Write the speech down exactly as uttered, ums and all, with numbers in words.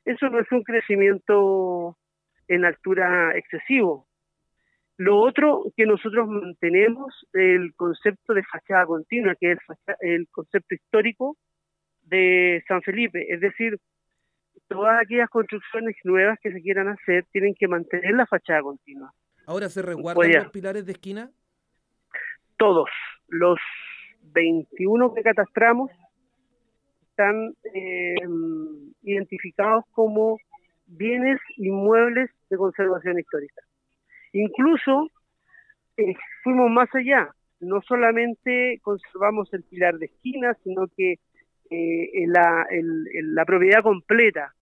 Eso no es un crecimiento en altura excesivo. Lo otro que nosotros mantenemos el concepto de fachada continua, que es el, facha- el concepto histórico de San Felipe, es decir, todas aquellas construcciones nuevas que se quieran hacer tienen que mantener la fachada continua. Ahora se resguardan Oye, los pilares de esquina. todos los veintiuno que catastramos están eh, identificados como bienes inmuebles de conservación histórica. Incluso eh, fuimos más allá, no solamente conservamos el pilar de esquina, sino que eh, la, el, el, la propiedad completa